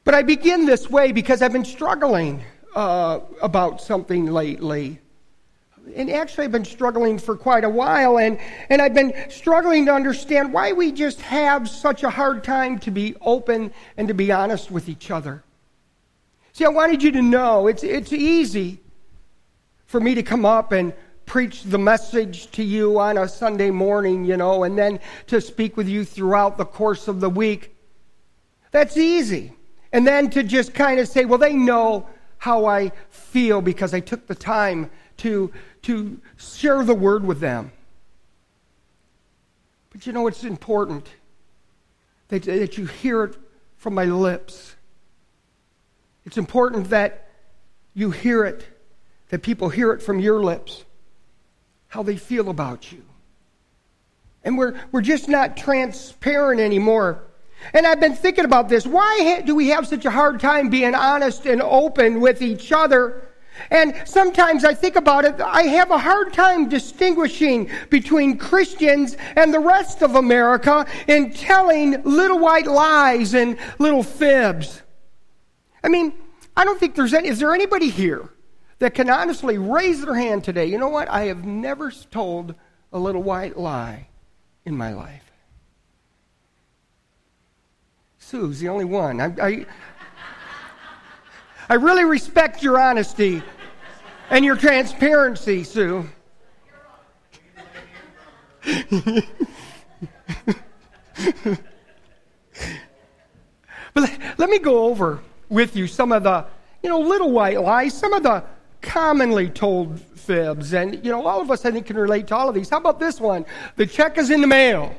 But I begin this way because I've been struggling about something lately. And actually I've been struggling for quite a while, and I've been struggling to understand why we just have such a hard time to be open and to be honest with each other. See, I wanted you to know it's easy for me to come up and preach the message to you on a Sunday morning, and then to speak with you throughout the course of the week. That's easy. And then to just kind of say, well, they know how I feel because I took the time to share the word with them. But it's important that you hear it from my lips. It's important that you hear it, that people hear it from your lips, how they feel about you. And we're just not transparent anymore. And I've been thinking about this. Why do we have such a hard time being honest and open with each other? And sometimes I think about it, I have a hard time distinguishing between Christians and the rest of America in telling little white lies and little fibs. I mean, I don't think is there anybody here that can honestly raise their hand today? You know what? I have never told a little white lie in my life. Sue's the only one. I really respect your honesty and your transparency, Sue. But let me go over with you some of the, little white lies, some of the commonly told fibs. And, all of us, I think, can relate to all of these. How about this one? The check is in the mail.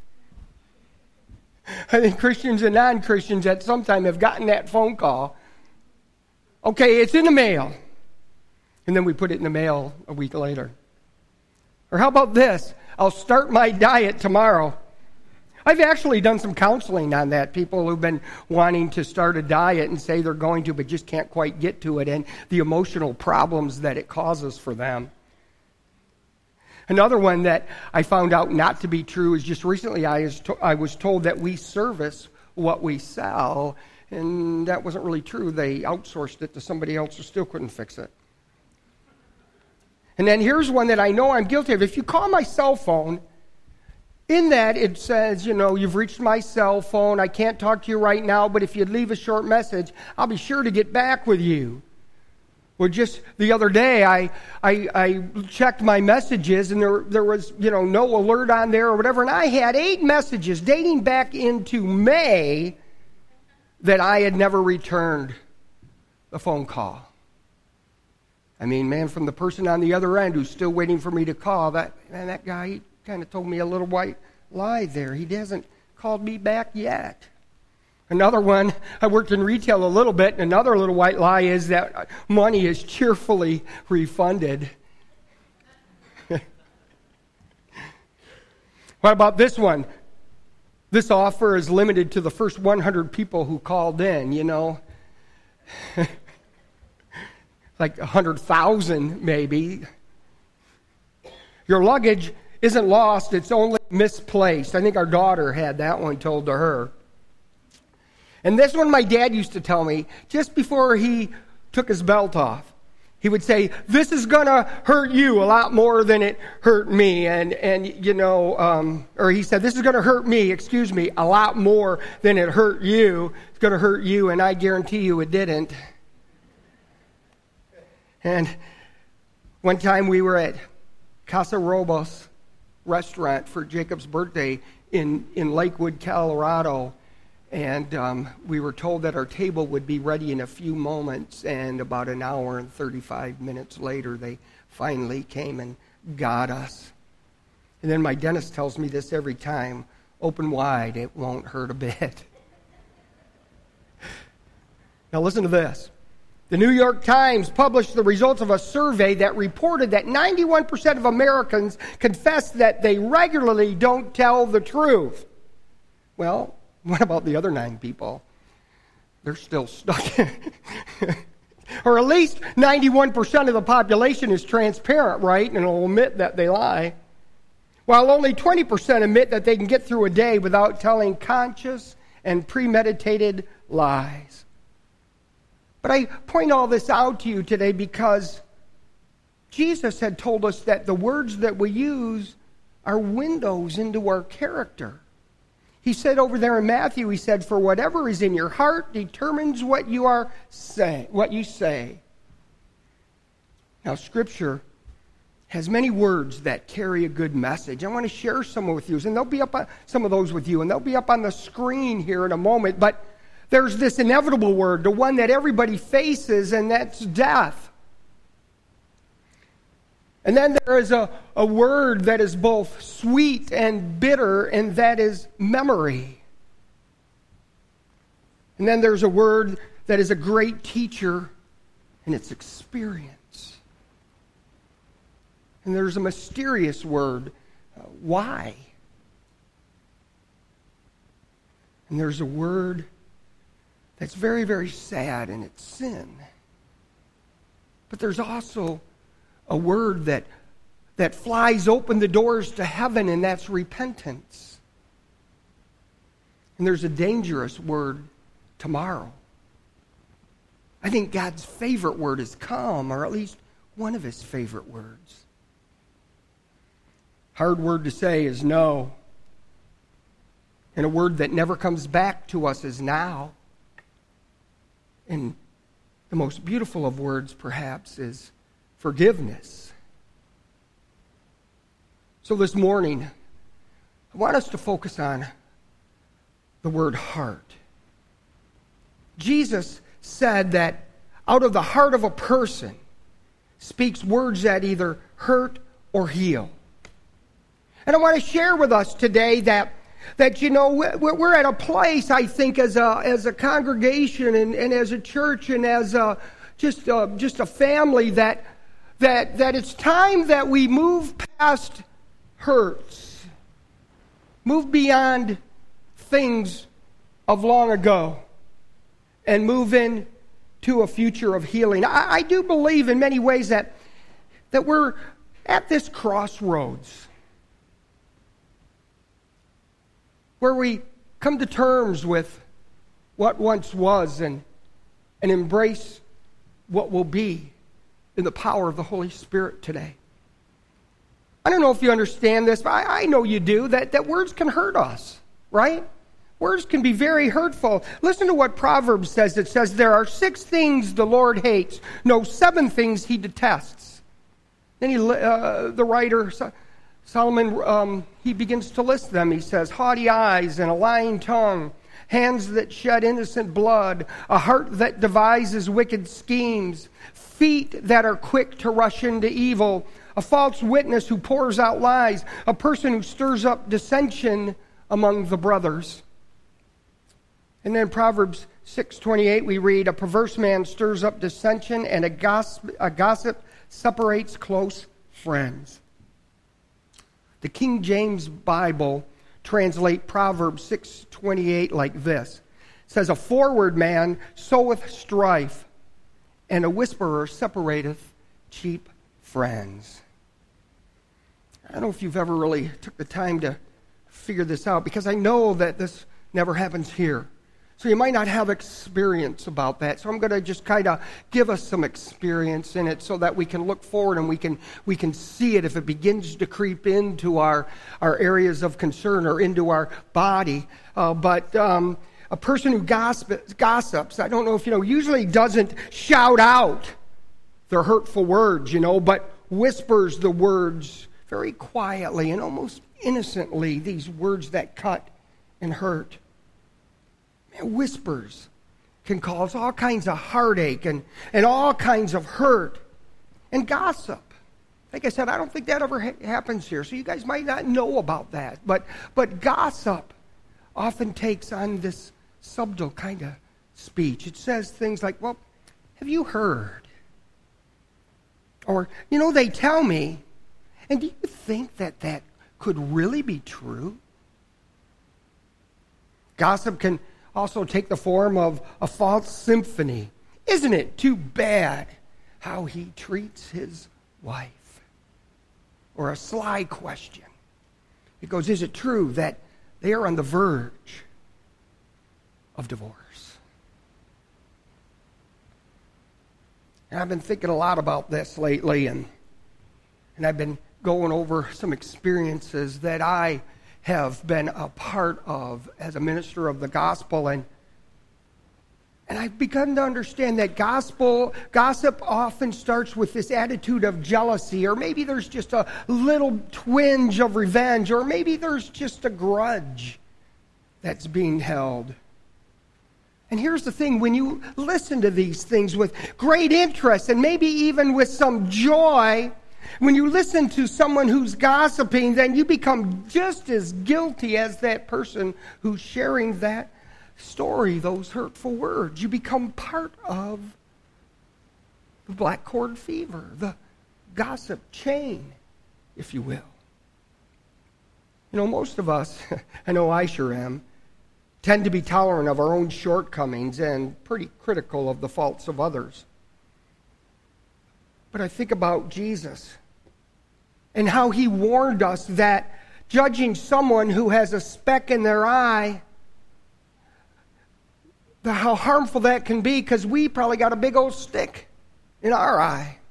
I think Christians and non-Christians at some time have gotten that phone call. Okay, it's in the mail. And then we put it in the mail a week later. Or how about this? I'll start my diet tomorrow. I've actually done some counseling on that. People who've been wanting to start a diet and say they're going to, but just can't quite get to it, and the emotional problems that it causes for them. Another one that I found out not to be true is just recently I was told that we service what we sell, and that wasn't really true. They outsourced it to somebody else who still couldn't fix it. And then here's one that I know I'm guilty of. If you call my cell phone, in that it says, you've reached my cell phone. I can't talk to you right now, but if you'd leave a short message, I'll be sure to get back with you. Well, just the other day, I checked my messages, and there was, no alert on there or whatever, and I had 8 messages dating back into May that I had never returned a phone call. I mean, man, from the person on the other end who's still waiting for me to call, that guy, he kind of told me a little white lie there. He hasn't called me back yet. Another one, I worked in retail a little bit, and another little white lie is that money is cheerfully refunded. What about this one? This offer is limited to the first 100 people who called in, like 100,000 maybe. Your luggage isn't lost, it's only misplaced. I think our daughter had that one told to her. And this one my dad used to tell me just before he took his belt off. He would say, this is going to hurt you a lot more than it hurt me. Or he said, this is going to hurt me, a lot more than it hurt you. It's going to hurt you, and I guarantee you it didn't. And one time we were at Casa Robos restaurant for Jacob's birthday in Lakewood, Colorado. And we were told that our table would be ready in a few moments, and about an hour and 35 minutes later, they finally came and got us. And then my dentist tells me this every time, open wide, it won't hurt a bit. Now listen to this. The New York Times published the results of a survey that reported that 91% of Americans confess that they regularly don't tell the truth. Well, what about the other 9 people? They're still stuck. Or at least 91% of the population is transparent, right? And will admit that they lie. While only 20% admit that they can get through a day without telling conscious and premeditated lies. But I point all this out to you today because Jesus had told us that the words that we use are windows into our character. He said over there in Matthew, he said, "For whatever is in your heart determines what you say." Now, Scripture has many words that carry a good message. I want to share some with you, and they'll be up on, some of those with you, and they'll be up on the screen here in a moment. But there's this inevitable word, the one that everybody faces, and that's death. And then there is a word that is both sweet and bitter, and that is memory. And then there's a word that is a great teacher, and it's experience. And there's a mysterious word, why? And there's a word that's very, very sad, and it's sin. But there's also a word that flies open the doors to heaven, and that's repentance. And there's a dangerous word, tomorrow. I think God's favorite word is come, or at least one of his favorite words. Hard word to say is no. And a word that never comes back to us is now. And the most beautiful of words, perhaps, is forgiveness. So this morning, I want us to focus on the word heart. Jesus said that out of the heart of a person speaks words that either hurt or heal. And I want to share with us today that you know, we're at a place, I think, as a congregation and as a church and as just a family that it's time that we move past hurts, move beyond things of long ago, and move into a future of healing. I do believe in many ways that we're at this crossroads where we come to terms with what once was and embrace what will be in the power of the Holy Spirit today. I don't know if you understand this, but I know you do, that words can hurt us, right? Words can be very hurtful. Listen to what Proverbs says. It says, there are 6 things the Lord hates. No, 7 things he detests. Then the writer, Solomon, he begins to list them. He says, haughty eyes and a lying tongue, hands that shed innocent blood, a heart that devises wicked schemes, feet that are quick to rush into evil, a false witness who pours out lies, a person who stirs up dissension among the brothers. And then Proverbs 6:28 we read, a perverse man stirs up dissension, and a gossip separates close friends. The King James Bible translate Proverbs 6:28 like this. It says, a forward man soweth strife, and a whisperer separateth cheap friends. I don't know if you've ever really took the time to figure this out, because I know that this never happens here. So you might not have experience about that. So I'm going to just kind of give us some experience in it so that we can look forward and we can see it if it begins to creep into our areas of concern or into our body. But a person who gossips, I don't know if you know, usually doesn't shout out their hurtful words, you know, but whispers the words very quietly and almost innocently, these words that cut and hurt. Whispers can cause all kinds of heartache and all kinds of hurt. And gossip, like I said, I don't think that ever happens here, so you guys might not know about that. But gossip often takes on this subtle kind of speech. It says things like, well, have you heard? Or, you know, they tell me. And do you think that could really be true? Gossip can also take the form of a false symphony. Isn't it too bad how he treats his wife? Or a sly question. It goes, is it true that they are on the verge of divorce? And I've been thinking a lot about this lately, and I've been going over some experiences that I have been a part of as a minister of the gospel, and I've begun to understand that gossip often starts with this attitude of jealousy, or maybe there's just a little twinge of revenge, or maybe there's just a grudge that's being held. And here's the thing, when you listen to these things with great interest and maybe even with some joy, when you listen to someone who's gossiping, then you become just as guilty as that person who's sharing that story, those hurtful words. You become part of the black cord fever, the gossip chain, if you will. You know, most of us, I know I sure am, tend to be tolerant of our own shortcomings and pretty critical of the faults of others. But I think about Jesus and how he warned us that judging someone who has a speck in their eye, how harmful that can be, because we probably got a big old stick in our eye.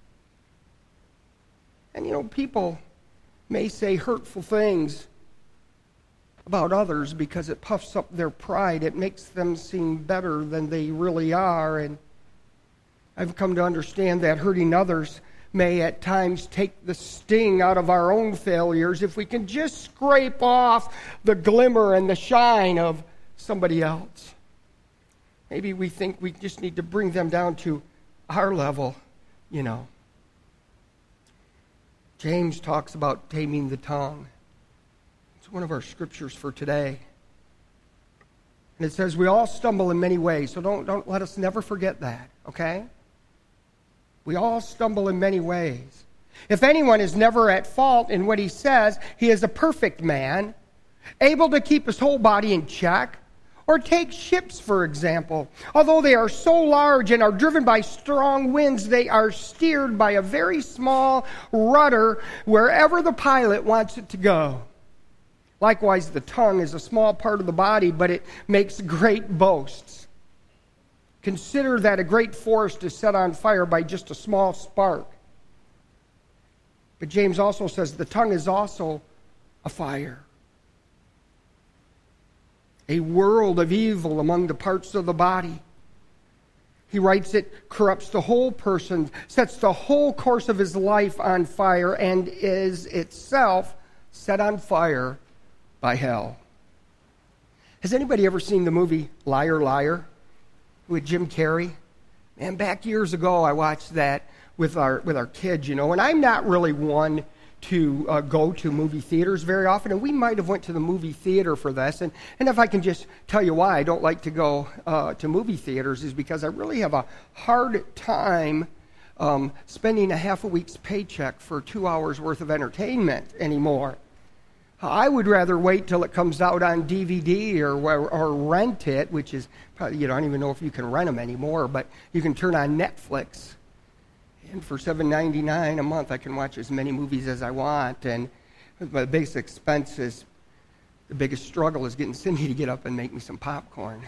And you know, people may say hurtful things about others because it puffs up their pride. It makes them seem better than they really are. And I've come to understand that hurting others may at times take the sting out of our own failures if we can just scrape off the glimmer and the shine of somebody else. Maybe we think we just need to bring them down to our level, you know. James talks about taming the tongue. It's one of our scriptures for today. And it says we all stumble in many ways, so don't let us never forget that, okay? We all stumble in many ways. If anyone is never at fault in what he says, he is a perfect man, able to keep his whole body in check. Or take ships, for example. Although they are so large and are driven by strong winds, they are steered by a very small rudder wherever the pilot wants it to go. Likewise, the tongue is a small part of the body, but it makes great boasts. Consider that a great forest is set on fire by just a small spark. But James also says the tongue is also a fire, a world of evil among the parts of the body. He writes it corrupts the whole person, sets the whole course of his life on fire, and is itself set on fire by hell. Has anybody ever seen the movie Liar, Liar with Jim Carrey? Man, back years ago I watched that with our kids, you know, and I'm not really one to go to movie theaters very often, and we might have went to the movie theater for this, and if I can just tell you why I don't like to go to movie theaters is because I really have a hard time spending a half a week's paycheck for 2 hours worth of entertainment anymore. I would rather wait till it comes out on DVD or rent it, which is probably, I don't even know if you can rent them anymore, but you can turn on Netflix. And for $7.99 a month, I can watch as many movies as I want. And my biggest expense is, the biggest struggle is getting Cindy to get up and make me some popcorn.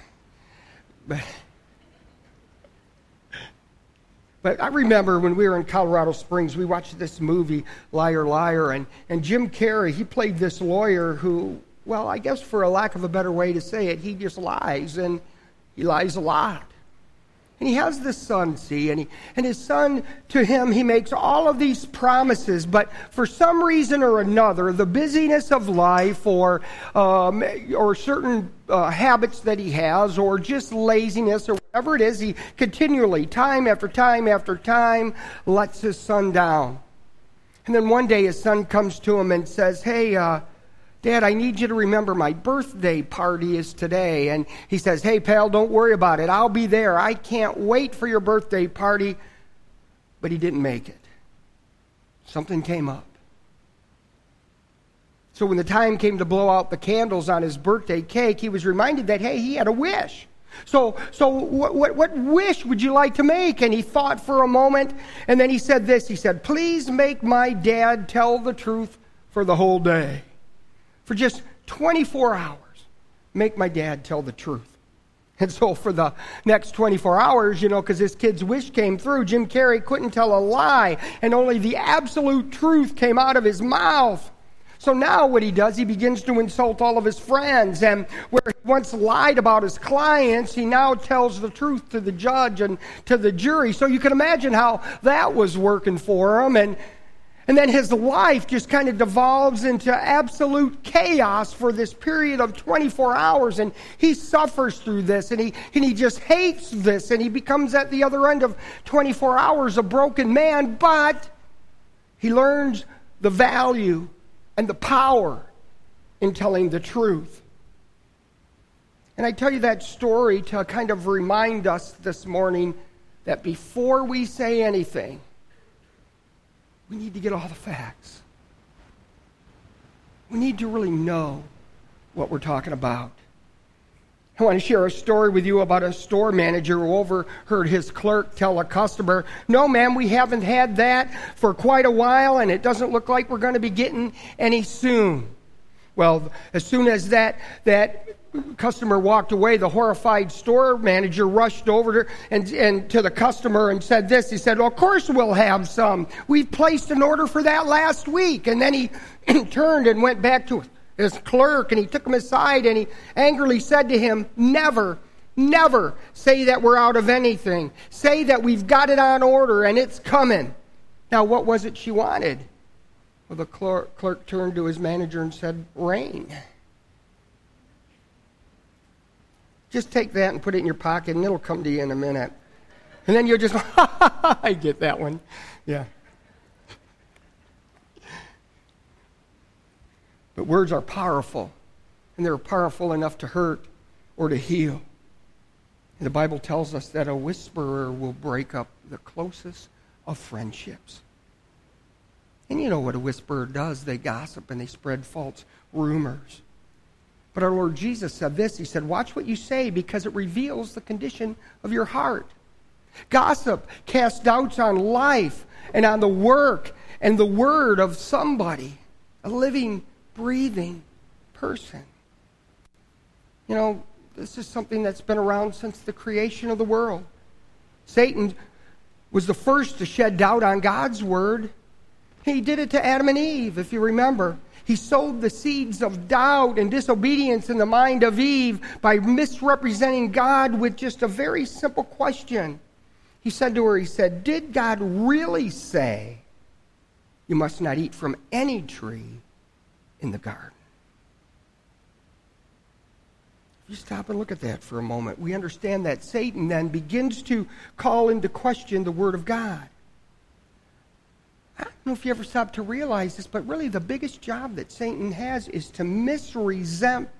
But I remember when we were in Colorado Springs, we watched this movie, Liar, Liar, and Jim Carrey, he played this lawyer who, well, I guess for a lack of a better way to say it, he just lies, and he lies a lot. And he has this son, see, and his son, to him, he makes all of these promises, but for some reason or another, the busyness of life or certain habits that he has, or just laziness or whatever it is, he continually, time after time after time, lets his son down. And then one day his son comes to him and says, hey, Dad, I need you to remember my birthday party is today. And he says, hey, pal, don't worry about it. I'll be there. I can't wait for your birthday party. But he didn't make it. Something came up. So when the time came to blow out the candles on his birthday cake, he was reminded that, hey, he had a wish. So what wish would you like to make? And he thought for a moment, and then he said this. He said, please make my dad tell the truth for the whole day. For just 24 hours, make my dad tell the truth. And so for the next 24 hours, because his kid's wish came through, Jim Carrey couldn't tell a lie, and only the absolute truth came out of his mouth. So now what he does, he begins to insult all of his friends, and where he once lied about his clients, he now tells the truth to the judge and to the jury. So you can imagine how that was working for him, and then his life just kind of devolves into absolute chaos for this period of 24 hours, and he suffers through this, and he just hates this, and he becomes at the other end of 24 hours a broken man, but he learns the value and the power in telling the truth. And I tell you that story to kind of remind us this morning that before we say anything, we need to get all the facts. We need to really know what we're talking about. I want to share a story with you about a store manager who overheard his clerk tell a customer, "No, ma'am, we haven't had that for quite a while, and it doesn't look like we're going to be getting any soon." Well, as soon as that customer walked away, the horrified store manager rushed over and to the customer and said this. He said, "Well, of course we'll have some. We placed an order for that last week." And then he turned and went back to his clerk, and he took him aside, and he angrily said to him, "Never, never say that we're out of anything. Say that we've got it on order and it's coming." Now, what was it she wanted? Well, the clerk turned to his manager and said, "Rain. Just take that and put it in your pocket, and it'll come to you in a minute." And then you'll just, I get that one. Yeah. But words are powerful, and they're powerful enough to hurt or to heal. And the Bible tells us that a whisperer will break up the closest of friendships. And you know what a whisperer does. They gossip and they spread false rumors. But our Lord Jesus said this. He said, "Watch what you say, because it reveals the condition of your heart." Gossip casts doubts on life and on the work and the word of somebody, a living, breathing person. This is something that's been around since the creation of the world. Satan was the first to shed doubt on God's word. He did it to Adam and Eve, if you remember. He sowed the seeds of doubt and disobedience in the mind of Eve by misrepresenting God with just a very simple question. He said to her, "Did God really say you must not eat from any tree in the garden?" If you stop and look at that for a moment, we understand that Satan then begins to call into question the Word of God. I don't know if you ever stop to realize this, but really the biggest job that Satan has is to misrepresent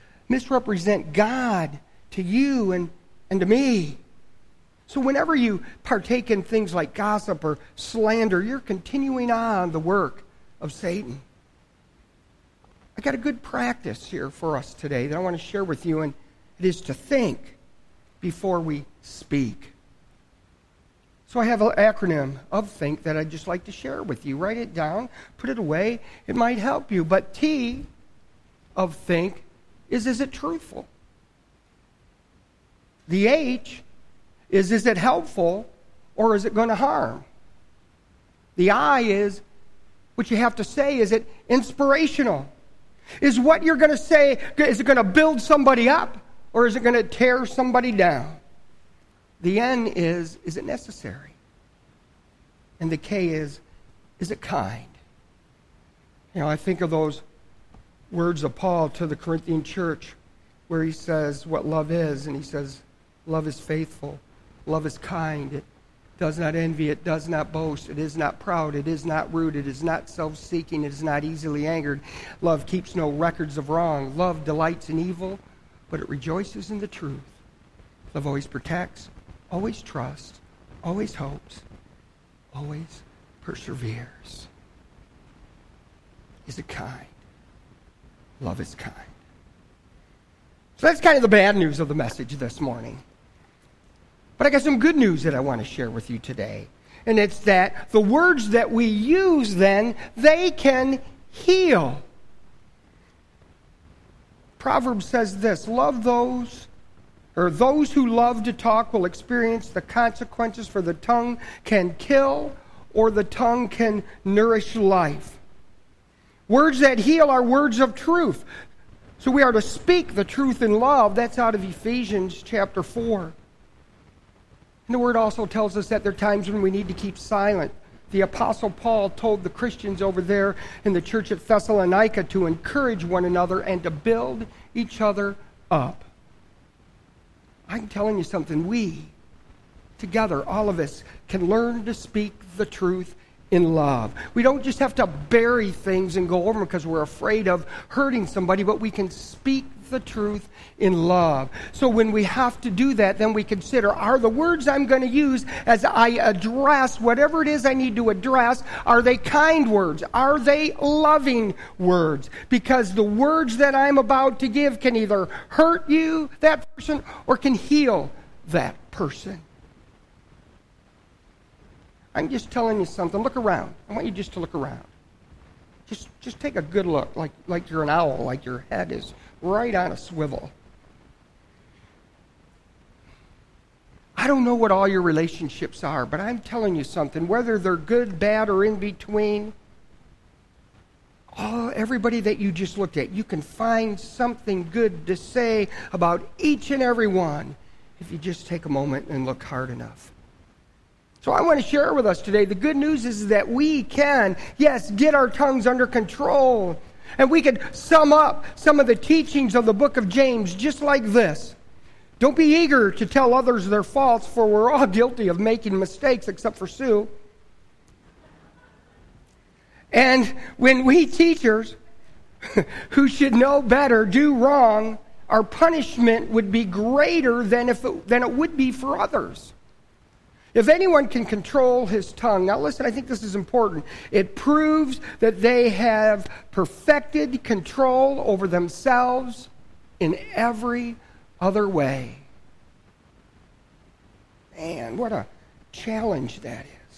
God to you and to me. So whenever you partake in things like gossip or slander, you're continuing on the work of Satan. I got a good practice here for us today that I want to share with you, and it is to think before we speak. So I have an acronym of THINK that I'd just like to share with you. Write it down, put it away. It might help you. But T of THINK is it truthful? The H is it helpful or is it going to harm? The I is what you have to say, is it inspirational? Is what you're going to say, is it going to build somebody up or is it going to tear somebody down? The N is it necessary? And the K is it kind? I think of those words of Paul to the Corinthian church where he says what love is, and he says, love is faithful, love is kind, it does not envy, it does not boast, it is not proud, it is not rude, it is not self-seeking, it is not easily angered. Love keeps no records of wrong. Love delights in evil, but it rejoices in the truth. Love always protects, always trusts, always hopes, always perseveres. Is it kind? Love is kind. So that's kind of the bad news of the message this morning. But I got some good news that I want to share with you today. And it's that the words that we use then, they can heal. Proverbs says this, love those or those who love to talk will experience the consequences, for the tongue can kill or the tongue can nourish life. Words that heal are words of truth. So we are to speak the truth in love. That's out of Ephesians chapter 4. And the word also tells us that there are times when we need to keep silent. The Apostle Paul told the Christians over there in the church at Thessalonica to encourage one another and to build each other up. I'm telling you something. We, together, all of us, can learn to speak the truth in love. We don't just have to bury things and go over them because we're afraid of hurting somebody, but we can speak the truth in love. So when we have to do that, then we consider, are the words I'm going to use as I address whatever it is I need to address, are they kind words? Are they loving words? Because the words that I'm about to give can either hurt you, that person, or can heal that person. I'm just telling you something. Look around. I want you just to look around. Just take a good look, like you're an owl, like your head is right on a swivel. I don't know what all your relationships are, but I'm telling you something. Whether they're good, bad, or in between, everybody that you just looked at, you can find something good to say about each and every one if you just take a moment and look hard enough. So I want to share with us today, the good news is that we can, yes, get our tongues under control. And we could sum up some of the teachings of the book of James just like this. Don't be eager to tell others their faults, for we're all guilty of making mistakes except for Sue. And when we teachers who should know better do wrong, our punishment would be greater than it would be for others. If anyone can control his tongue, now listen, I think this is important. It proves that they have perfected control over themselves in every other way. Man, what a challenge that is.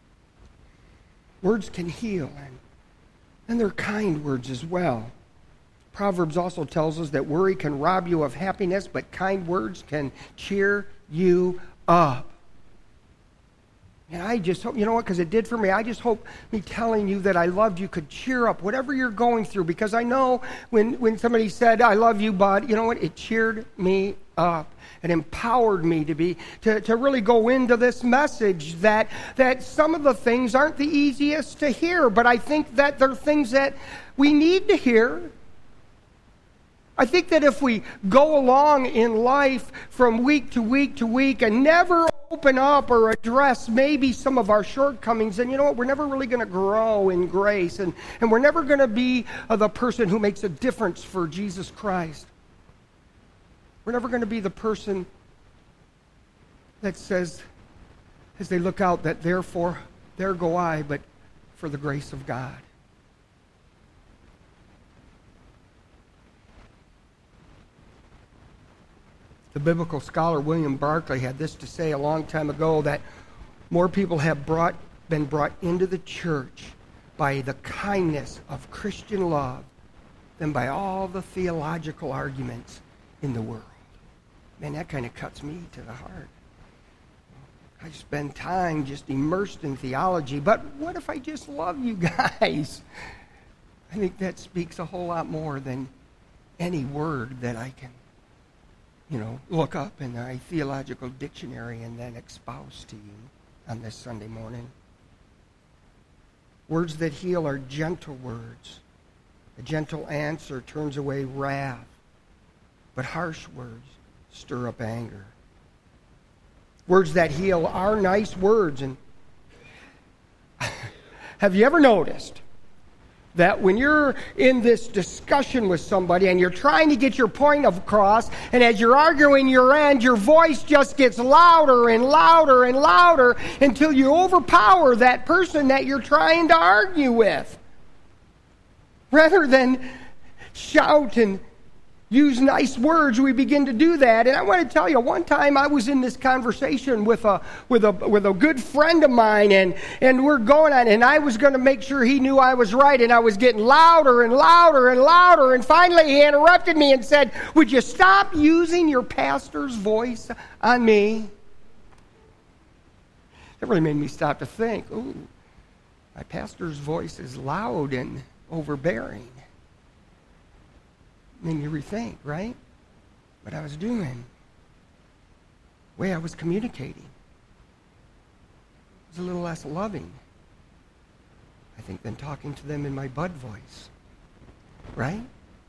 Words can heal, and they're kind words as well. Proverbs also tells us that worry can rob you of happiness, but kind words can cheer you up. And I just hope, you know what, because it did for me, I just hope me telling you that I loved you could cheer up whatever you're going through. Because I know when somebody said, I love you, bud, you know what, it cheered me up. It empowered me to really go into this message that some of the things aren't the easiest to hear, but I think that they're things that we need to hear. I think that if we go along in life from week to week to week and never open up or address maybe some of our shortcomings, then you know what, we're never really going to grow in grace, and we're never going to be the person who makes a difference for Jesus Christ. We're never going to be the person that says, as they look out, that therefore, there go I, but for the grace of God. The biblical scholar William Barclay had this to say a long time ago, that more people have been brought into the church by the kindness of Christian love than by all the theological arguments in the world. Man, that kind of cuts me to the heart. I spend time just immersed in theology, but what if I just love you guys? I think that speaks a whole lot more than any word that I can look up in a theological dictionary and then espouse to you on this Sunday morning. Words that heal are gentle words. A gentle answer turns away wrath, but harsh words stir up anger. Words that heal are nice words. And have you ever noticed that when you're in this discussion with somebody and you're trying to get your point across, and as you're arguing your end, your voice just gets louder and louder and louder until you overpower that person that you're trying to argue with? Rather than shout and use nice words, we begin to do that. And I want to tell you, one time I was in this conversation with a good friend of mine, and we're going on, and I was going to make sure he knew I was right, and I was getting louder and louder and louder, and finally he interrupted me and said, "Would you stop using your pastor's voice on me?" That really made me stop to think, ooh, my pastor's voice is loud and overbearing. Made me rethink, right? What I was doing, the way I was communicating, was a little less loving, I think, than talking to them in my bud voice, right?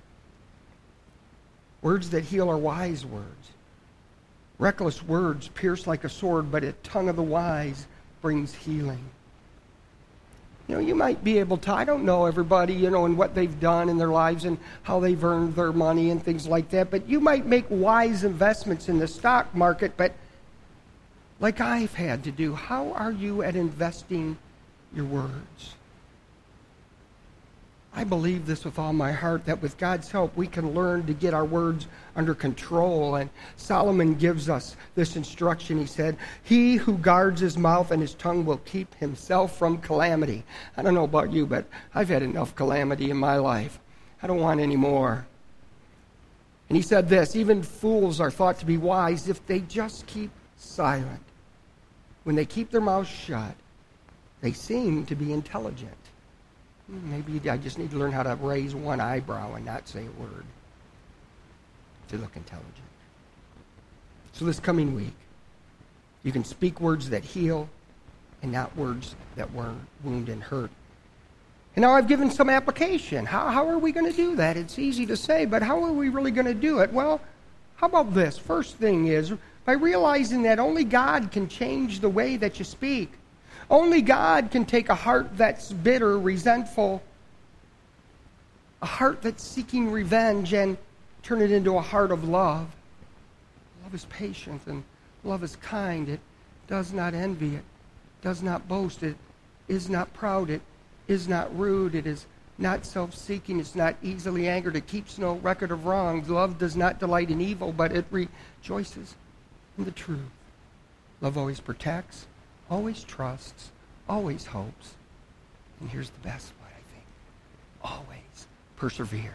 Words that heal are wise words. Reckless words pierce like a sword, but a tongue of the wise brings healing. You know, you might be able to, I don't know everybody, and what they've done in their lives and how they've earned their money and things like that, but you might make wise investments in the stock market, but like I've had to do, how are you at investing your words? I believe this with all my heart, that with God's help, we can learn to get our words under control. And Solomon gives us this instruction. He said, "He who guards his mouth and his tongue will keep himself from calamity." I don't know about you, but I've had enough calamity in my life. I don't want any more. And he said this, "Even fools are thought to be wise if they just keep silent. When they keep their mouths shut, they seem to be intelligent." Maybe I just need to learn how to raise one eyebrow and not say a word to look intelligent. So this coming week, you can speak words that heal and not words that wound and hurt. And now I've given some application. How are we going to do that? It's easy to say, but how are we really going to do it? Well, how about this? First thing is, by realizing that only God can change the way that you speak. Only God can take a heart that's bitter, resentful, a heart that's seeking revenge, and turn it into a heart of love. Love is patient and love is kind. It does not envy. It does not boast. It is not proud. It is not rude. It is not self-seeking. It's not easily angered. It keeps no record of wrongs. Love does not delight in evil, but it rejoices in the truth. Love always protects, always trusts, always hopes, and here's the best one, I think, always perseveres.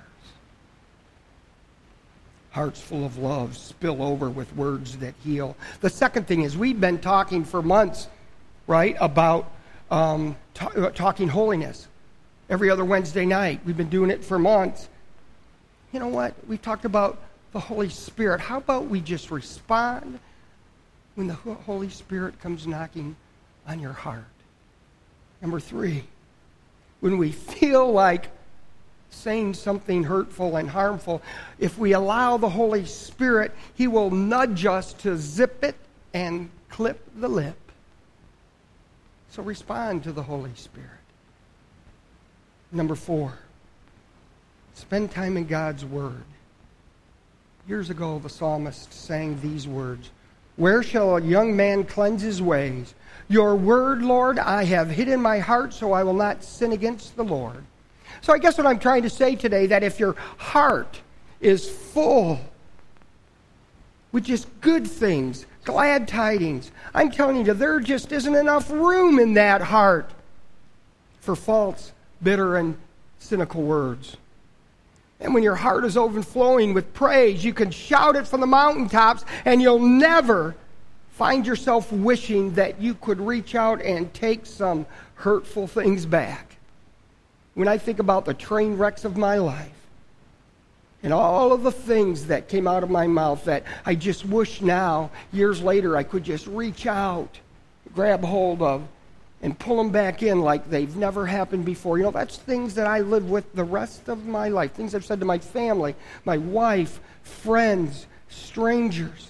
Hearts full of love spill over with words that heal. The second thing is, we've been talking for months, right, about talking holiness. Every other Wednesday night. We've been doing it for months. You know what? We talked about the Holy Spirit. How about we just respond when the Holy Spirit comes knocking on your heart? Number 3, when we feel like saying something hurtful and harmful, if we allow the Holy Spirit, He will nudge us to zip it and clip the lip. So respond to the Holy Spirit. Number 4, spend time in God's Word. Years ago, the psalmist sang these words, "Where shall a young man cleanse his ways? Your word, Lord, I have hid in my heart, so I will not sin against the Lord." So I guess what I'm trying to say today, that if your heart is full with just good things, glad tidings, I'm telling you, there just isn't enough room in that heart for false, bitter, and cynical words. And when your heart is overflowing with praise, you can shout it from the mountaintops, and you'll never find yourself wishing that you could reach out and take some hurtful things back. When I think about the train wrecks of my life and all of the things that came out of my mouth that I just wish now, years later, I could just reach out, grab hold of, and pull them back in like they've never happened before. You know, that's things that I live with the rest of my life. Things I've said to my family, my wife, friends, strangers.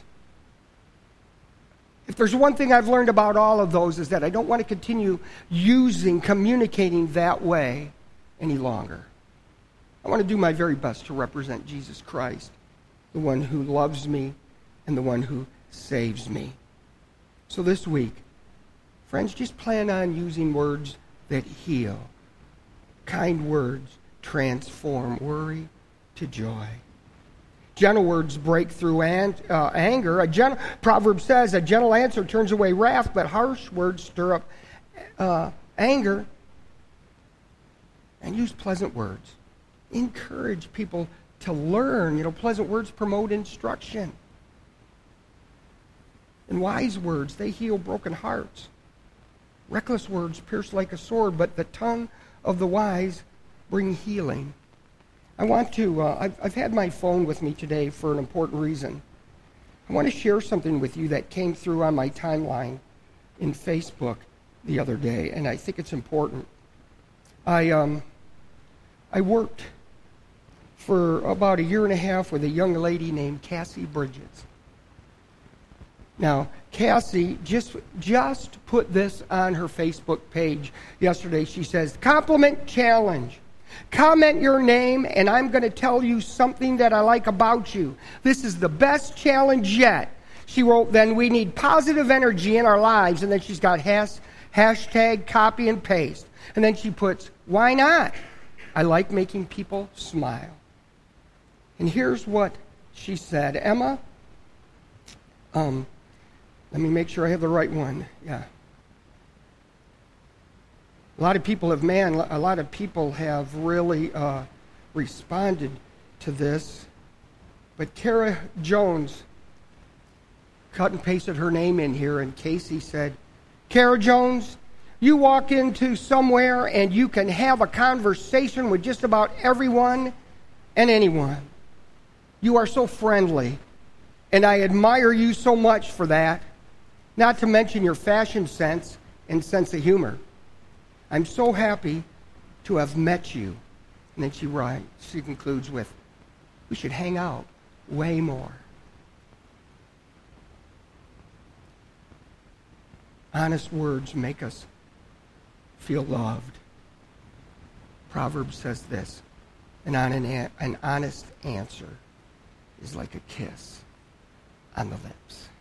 If there's one thing I've learned about all of those, is that I don't want to continue communicating that way any longer. I want to do my very best to represent Jesus Christ, the one who loves me and the one who saves me. So this week, friends, just plan on using words that heal. Kind words transform worry to joy. Gentle words break through anger. Proverbs says, a gentle answer turns away wrath, but harsh words stir up anger. And use pleasant words. Encourage people to learn. Pleasant words promote instruction. And wise words, they heal broken hearts. Reckless words pierce like a sword, but the tongue of the wise bring healing. I want to, I've had my phone with me today for an important reason. I want to share something with you that came through on my timeline in Facebook the other day, and I think it's important. I worked for about a year and a half with a young lady named Cassie Bridges. Now, Cassie just put this on her Facebook page yesterday. She says, compliment challenge. Comment your name, and I'm going to tell you something that I like about you. This is the best challenge yet. She wrote, then we need positive energy in our lives. And then she's got hashtag copy and paste. And then she puts, why not? I like making people smile. And here's what she said. Emma, let me make sure I have the right one. Yeah. A lot of people have really responded to this. But Kara Jones cut and pasted her name in here, and Casey said, Kara Jones, you walk into somewhere and you can have a conversation with just about everyone and anyone. You are so friendly, and I admire you so much for that, not to mention your fashion sense and sense of humor. I'm so happy to have met you. And then she concludes with, we should hang out way more. Honest words make us feel loved. Proverbs says this, an honest answer is like a kiss on the lips.